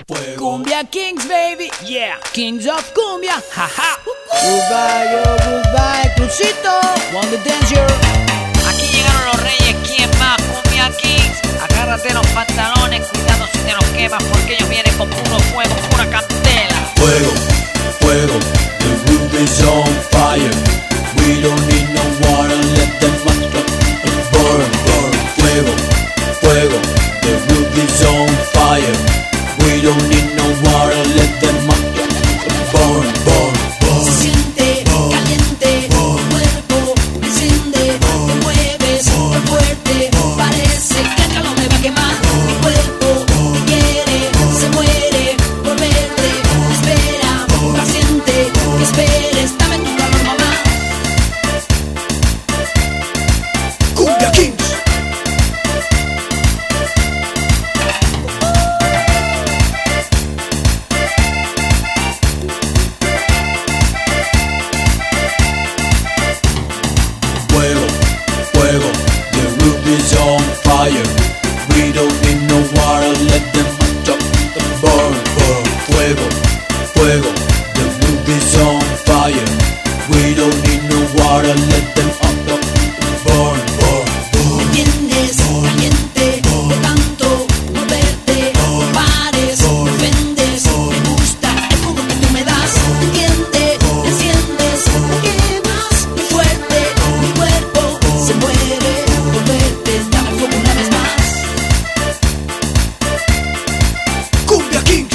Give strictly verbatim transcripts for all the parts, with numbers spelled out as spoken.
Cumbia Kings, baby, yeah, Kings of Cumbia, haha. Goodbye, yo, goodbye, Crucito, want the dance here. Aquí llegaron los reyes, ¿quién más? Cumbia Kings. Agárrate los pantalones, cuidado si te los quemas, porque ellos vienen con puro fuego, pura candela. Fuego, fuego, the roof is on fire. We don't need no water, let them burn, burn. Fuego, fuego, the roof is on fire. We don't need no water, let them burn, burn, burn. Se siente caliente, tu cuerpo me enciende, te mueves tan fuerte, parece que el calor me va a quemar. Mi cuerpo te quiere, se muere por verte, espera, paciente, que esperes, dame tu calor, mamá. Cumbia Kings. Fuego, fuego, the roof is on fire. We don't need no water, let them burn, burn. Fuego, fuego, the roof is on fire. We don't need no water, let them burn, burn, Me burn. tienes caliente, de tanto moverte, no pares, me ofendes, me gusta el fuego que tú me das. Me entiende, me enciendes, me quemas muy fuerte, mi cuerpo se muere por verte, dame fuego una vez más. Cumbia Kings.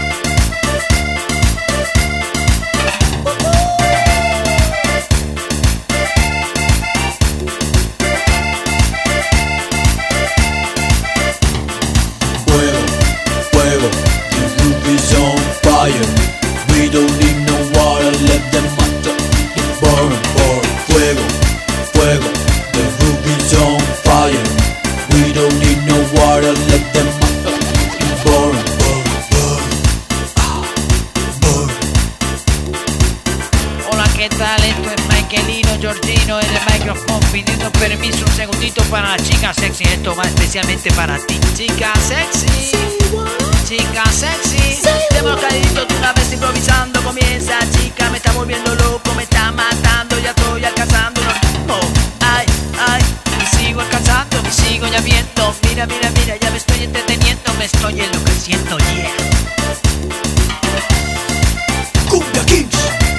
Fuego, fuego, the roof is on fire. We don't need no water, let them burn, burn. Fuego, fuego, the roof is on fire. We don't need no water, let them burn, burn, burn, burn. Hola, ¿qué tal? Esto es Michaelino Giorgino en el micrófono pidiendo permiso un segundito para la chica sexy. Esto va especialmente para ti. Chica sexy, chica sexy. Démoslo calidito de una vez improvisando. Comienza, chica, me está volviendo loco, me está matando, ya estoy alcanzando. Oh, ay, ay, y sigo alcanzando, y sigo ya viendo. Mira, mira, mira, ya me estoy entreteniendo, me estoy enloqueciendo, yeah. Cumbia Kings.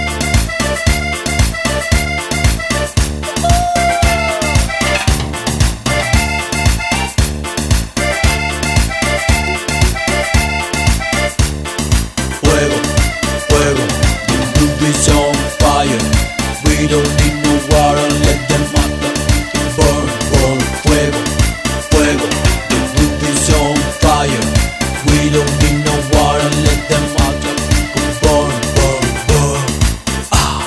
Fuego, fuego, the roof is on fire. We don't need no water, let them burn, burn. Fuego, fuego, the roof is on fire. We don't need no water, let them burn, burn, burn. Ah,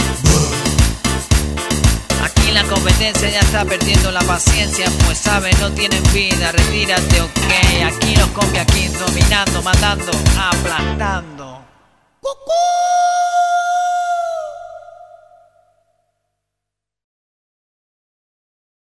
burn. Aquí la competencia ya está perdiendo la paciencia, pues sabes, no tienen vida, retírate, ok. Aquí los Cumbia Kings dominando, mandando, aplastando. Cucú.